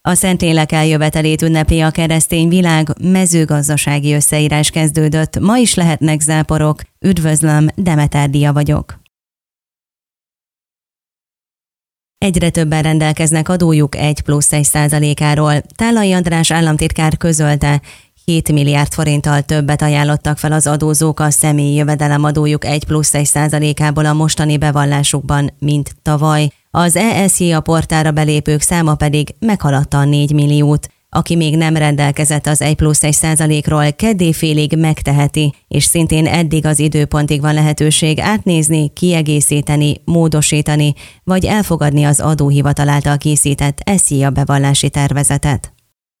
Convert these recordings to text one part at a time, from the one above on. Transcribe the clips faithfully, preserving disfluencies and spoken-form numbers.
A Szentlélek eljövetelét ünnepli a keresztény világ, mezőgazdasági összeírás kezdődött, ma is lehetnek záporok. Üdvözlöm, Demeter Dia vagyok. Egyre többen rendelkeznek adójuk egy plusz egy százalékáról. Tálai András államtitkár közölte, hét milliárd forinttal többet ajánlottak fel az adózók a személyi jövedelemadójuk egy plusz egy százalékából a mostani bevallásukban, mint tavaly. Az E S J a portára belépők száma pedig meghaladta a négy milliót. Aki még nem rendelkezett az egy plusz egy százalékról, keddéfélig megteheti, és szintén eddig az időpontig van lehetőség átnézni, kiegészíteni, módosítani, vagy elfogadni az adóhivatal által készített E S J a bevallási tervezetet.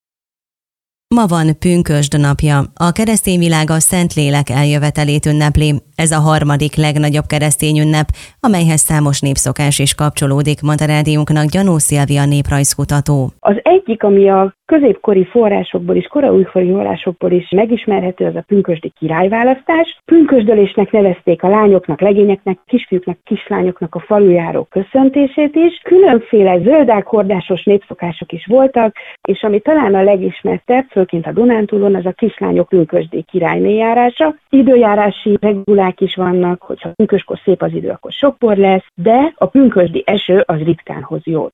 Ma van pünkösd napja. A keresztény világ a Szentlélek eljövetelét ünnepli. Ez a harmadik legnagyobb keresztény ünnep, amelyhez számos népszokás is kapcsolódik, mondta rádiónknak Gyanó Szilvia néprajzkutató. Az egyik, ami a középkori forrásokból és koraújkori forrásokból is megismerhető, az a pünkösdi királyválasztás. Pünkösdölésnek nevezték a lányoknak, legényeknek, kisfiúknak, kislányoknak a falujárók köszöntését is. Különféle zöldághordásos népszokások is voltak, és ami talán a legismertebb, főként a Dunántúlon, az a kislányok pünkösdi királyné járása. Időjárási regulák is vannak, hogyha pünköskor szép az idő, akkor sok por lesz, de a pünkösdi eső az ritkán hoz jót.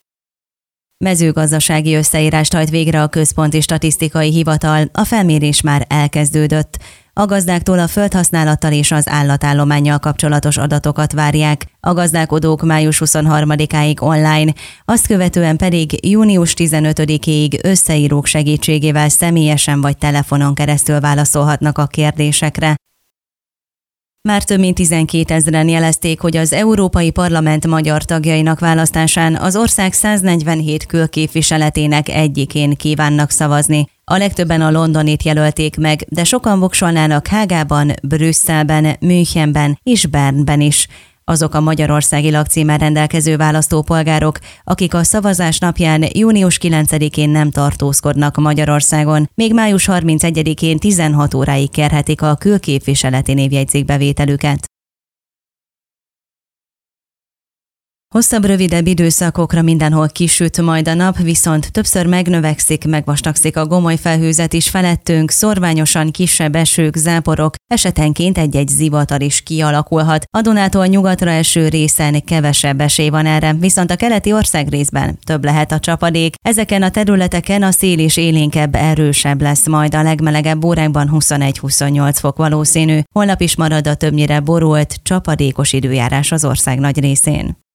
Mezőgazdasági összeírást hajt végre a Központi Statisztikai Hivatal, a felmérés már elkezdődött. A gazdáktól a földhasználattal és az állatállománnyal kapcsolatos adatokat várják, a gazdálkodók május huszonharmadikáig online, azt követően pedig június tizenötödikéig összeírók segítségével személyesen vagy telefonon keresztül válaszolhatnak a kérdésekre. Már több mint tizenkétezren jelezték, hogy az Európai Parlament magyar tagjainak választásán az ország száznegyvenhét külképviseletének egyikén kívánnak szavazni. A legtöbben a londonit jelölték meg, de sokan voksolnának Hágában, Brüsszelben, Münchenben és Bernben is. Azok a magyarországi lakcímmel rendelkező választópolgárok, akik a szavazás napján június kilencedikén nem tartózkodnak Magyarországon, még május harmincegyedikén tizenhat óráig kérhetik a külképviseleti névjegyzékbevételüket. Hosszabb, rövidebb időszakokra mindenhol kisüt majd a nap, viszont többször megnövekszik, megvastagszik a gomoly felhőzet is felettünk, szorványosan kisebb esők, záporok, esetenként egy-egy zivatar is kialakulhat. A Dunától nyugatra eső részen kevesebb esély van erre, viszont a keleti országrészben több lehet a csapadék. Ezeken a területeken a szél is élénkebb, erősebb lesz majd, a legmelegebb órákban huszonegy-huszonnyolc fok valószínű. Holnap is marad a többnyire borult, csapadékos időjárás az ország nagy részén.